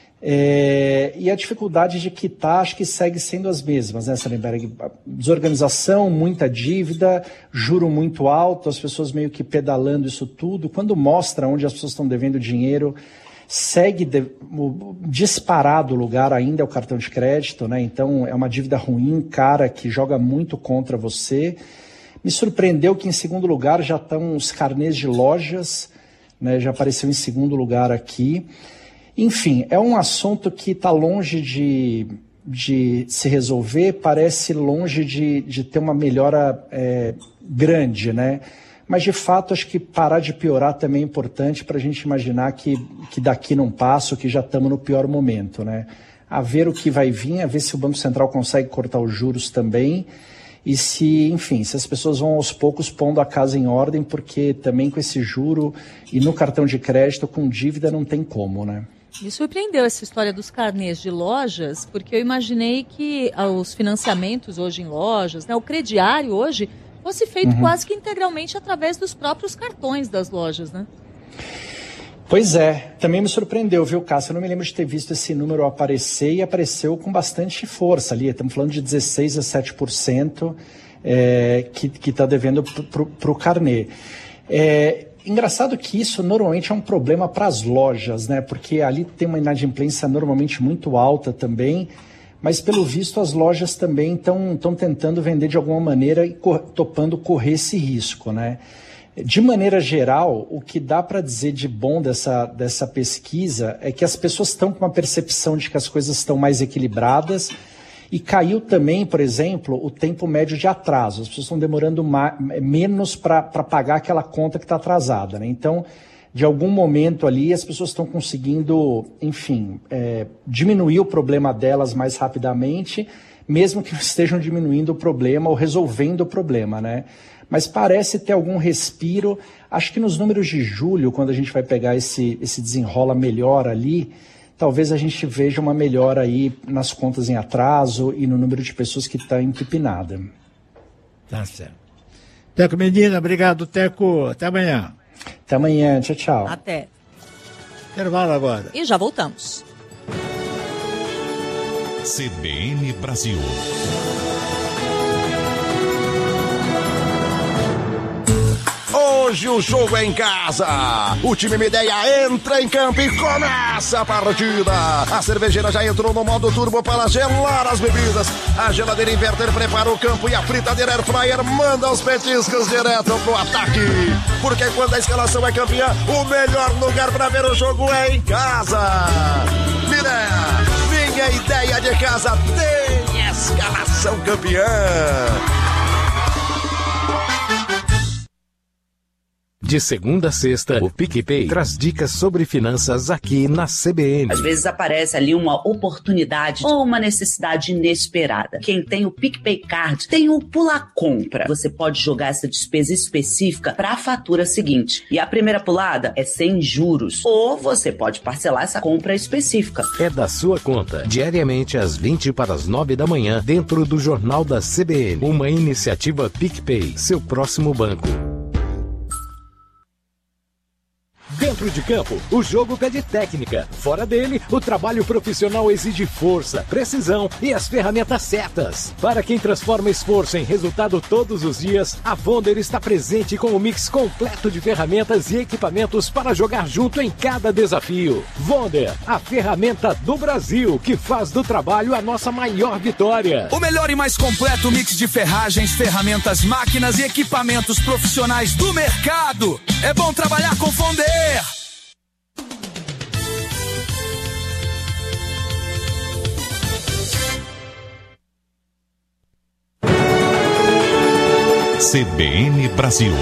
e a dificuldade de quitar acho que segue sendo as mesmas, né, Sardenberg? Desorganização, muita dívida, juro muito alto, as pessoas meio que pedalando isso tudo. Quando mostra onde as pessoas estão devendo dinheiro, segue disparado lugar ainda é o cartão de crédito, né? Então é uma dívida ruim, cara, que joga muito contra você. Me surpreendeu que em segundo lugar já estão os carnês de lojas, né? Já apareceu em segundo lugar aqui. Enfim, é um assunto que está longe de se resolver, parece longe de ter uma melhora grande, né? Mas, de fato, acho que parar de piorar também é importante para a gente imaginar que daqui não passa, que já estamos no pior momento, né? A ver o que vai vir, a ver se o Banco Central consegue cortar os juros também e se as pessoas vão aos poucos pondo a casa em ordem, porque também com esse juro e no cartão de crédito com dívida não tem como, né? Me surpreendeu essa história dos carnês de lojas, porque eu imaginei que os financiamentos hoje em lojas, né, o crediário hoje, fosse feito quase que integralmente através dos próprios cartões das lojas, né? Pois é, também me surpreendeu, viu, Cássia? Eu não me lembro de ter visto esse número aparecer e apareceu com bastante força ali. Estamos falando de 16% a 7% que está devendo para o carnê. Engraçado que isso normalmente é um problema para as lojas, né? Porque ali tem uma inadimplência normalmente muito alta também, mas pelo visto as lojas também estão tentando vender de alguma maneira e topando correr esse risco, né? De maneira geral, o que dá para dizer de bom dessa pesquisa é que as pessoas estão com uma percepção de que as coisas estão mais equilibradas e caiu também, por exemplo, o tempo médio de atraso. As pessoas estão demorando menos para pagar aquela conta que está atrasada, né? Então, de algum momento ali, as pessoas estão conseguindo, diminuir o problema delas mais rapidamente, mesmo que estejam diminuindo o problema ou resolvendo o problema, né? Mas parece ter algum respiro. Acho que nos números de julho, quando a gente vai pegar esse desenrola melhor ali, talvez a gente veja uma melhora aí nas contas em atraso e no número de pessoas que está empipinada. Tá certo. Teco Medina, obrigado, Teco. Até amanhã. Até amanhã, tchau, tchau. Até. Intervalo agora. E já voltamos. CBN Brasil. Hoje o jogo é em casa. O time Mideia entra em campo e começa a partida. A cervejeira já entrou no modo turbo para gelar as bebidas. A geladeira inverter prepara o campo e a fritadeira air fryer manda os petiscos direto pro ataque. Porque quando a escalação é campeã, o melhor lugar para ver o jogo é em casa. Mideia, minha ideia de casa tem escalação campeã. De segunda a sexta, o PicPay traz dicas sobre finanças aqui na CBN. Às vezes aparece ali uma oportunidade ou uma necessidade inesperada. Quem tem o PicPay Card tem o Pula Compra. Você pode jogar essa despesa específica para a fatura seguinte. E a primeira pulada é sem juros. Ou você pode parcelar essa compra específica. É da sua conta, diariamente às 20 para as 9 da manhã, dentro do Jornal da CBN. Uma iniciativa PicPay, seu próximo banco. Dentro de campo, o jogo pede técnica. Fora dele, o trabalho profissional exige força, precisão e as ferramentas certas. Para quem transforma esforço em resultado todos os dias, a Vonder está presente com um mix completo de ferramentas e equipamentos para jogar junto em cada desafio. Vonder, a ferramenta do Brasil que faz do trabalho a nossa maior vitória. O melhor e mais completo mix de ferragens, ferramentas, máquinas e equipamentos profissionais do mercado. É bom trabalhar com Vonder. CBN Brasil.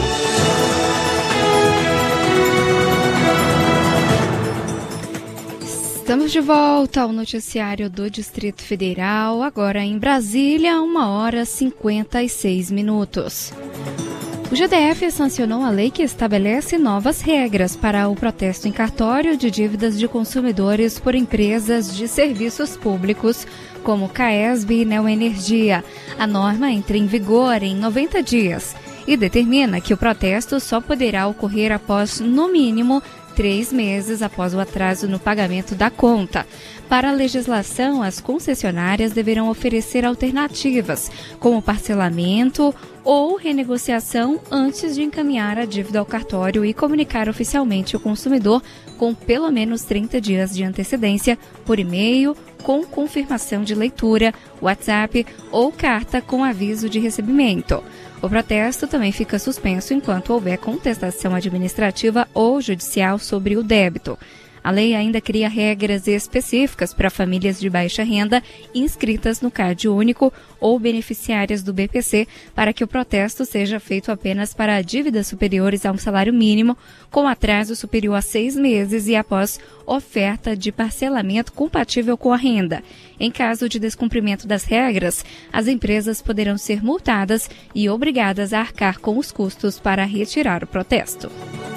Estamos de volta ao noticiário do Distrito Federal, agora em Brasília, 1h56. O GDF sancionou a lei que estabelece novas regras para o protesto em cartório de dívidas de consumidores por empresas de serviços públicos, como Caesb e Neoenergia. A norma entra em vigor em 90 dias e determina que o protesto só poderá ocorrer após, no mínimo, 3 meses após o atraso no pagamento da conta. Para a legislação, as concessionárias deverão oferecer alternativas, como parcelamento ou renegociação antes de encaminhar a dívida ao cartório e comunicar oficialmente o consumidor com pelo menos 30 dias de antecedência por e-mail, com confirmação de leitura, WhatsApp ou carta com aviso de recebimento. O protesto também fica suspenso enquanto houver contestação administrativa ou judicial sobre o débito. A lei ainda cria regras específicas para famílias de baixa renda inscritas no Cade Único ou beneficiárias do BPC para que o protesto seja feito apenas para dívidas superiores a um salário mínimo, com atraso superior a 6 meses e após oferta de parcelamento compatível com a renda. Em caso de descumprimento das regras, as empresas poderão ser multadas e obrigadas a arcar com os custos para retirar o protesto.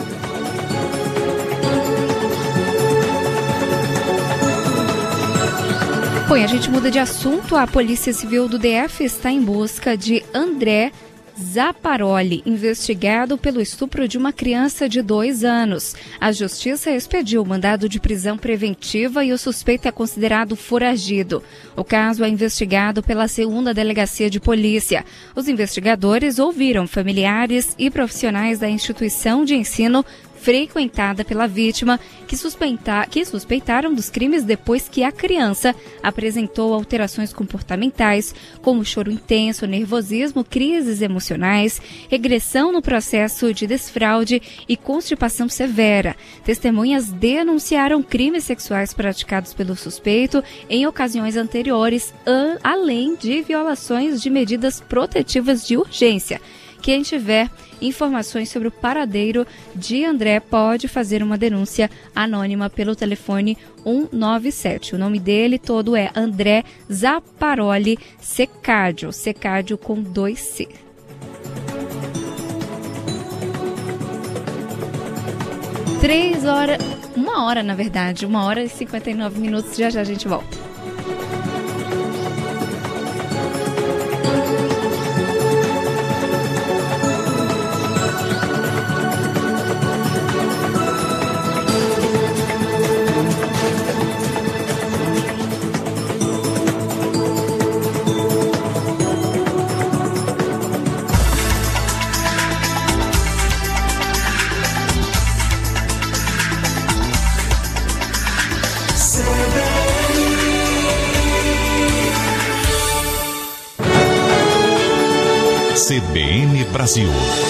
Bom, a gente muda de assunto. A Polícia Civil do DF está em busca de André Zaparoli, investigado pelo estupro de uma criança de 2 anos. A Justiça expediu o mandado de prisão preventiva e o suspeito é considerado foragido. O caso é investigado pela 2ª Delegacia de Polícia. Os investigadores ouviram familiares e profissionais da instituição de ensino frequentada pela vítima, que suspeitaram dos crimes depois que a criança apresentou alterações comportamentais, como choro intenso, nervosismo, crises emocionais, regressão no processo de desfraude e constipação severa. Testemunhas denunciaram crimes sexuais praticados pelo suspeito em ocasiões anteriores, além de violações de medidas protetivas de urgência. Quem tiver informações sobre o paradeiro de André pode fazer uma denúncia anônima pelo telefone 197. O nome dele todo é André Zaparoli Secádio, Secádio com 2C. Uma hora na verdade, 1h59, já a gente volta. CBN Brasil.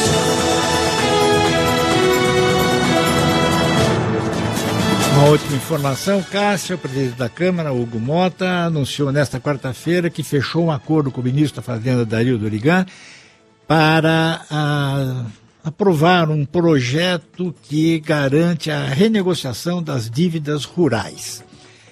Uma última informação, Cássio, presidente da Câmara, Hugo Mota, anunciou nesta quarta-feira que fechou um acordo com o ministro da Fazenda, Dario Dorigan, para aprovar um projeto que garante a renegociação das dívidas rurais.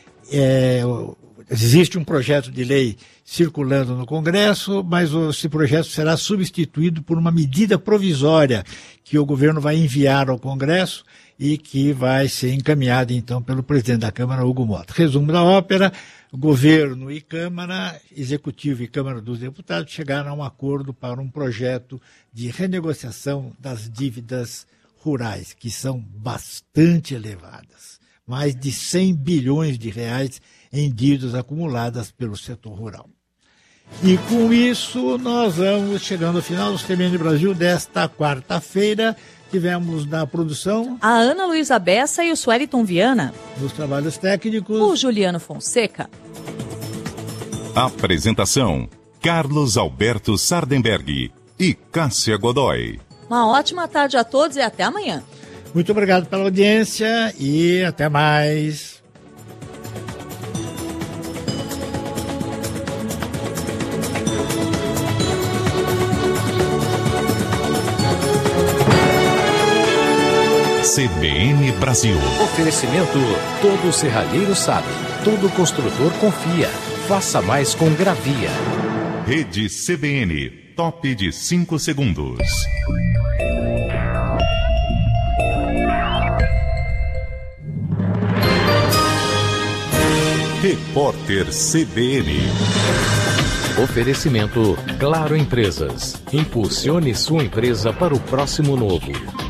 Existe um projeto de lei circulando no Congresso, mas esse projeto será substituído por uma medida provisória que o governo vai enviar ao Congresso e que vai ser encaminhada, então, pelo presidente da Câmara, Hugo Mota. Resumo da ópera: governo e Câmara, Executivo e Câmara dos Deputados chegaram a um acordo para um projeto de renegociação das dívidas rurais, que são bastante elevadas. Mais de 100 bilhões de reais em dívidas acumuladas pelo setor rural. E com isso, nós vamos chegando ao final do CBN Brasil desta quarta-feira. Tivemos na produção a Ana Luísa Bessa e o Sueliton Viana. Nos trabalhos técnicos, o Juliano Fonseca. Apresentação: Carlos Alberto Sardenberg e Cássia Godoy. Uma ótima tarde a todos e até amanhã. Muito obrigado pela audiência e até mais. CBN Brasil. Oferecimento: todo serralheiro sabe, todo construtor confia. Faça mais com Gravia. Rede CBN, top de 5 segundos. Repórter CBN. Oferecimento: Claro Empresas. Impulsione sua empresa para o próximo novo.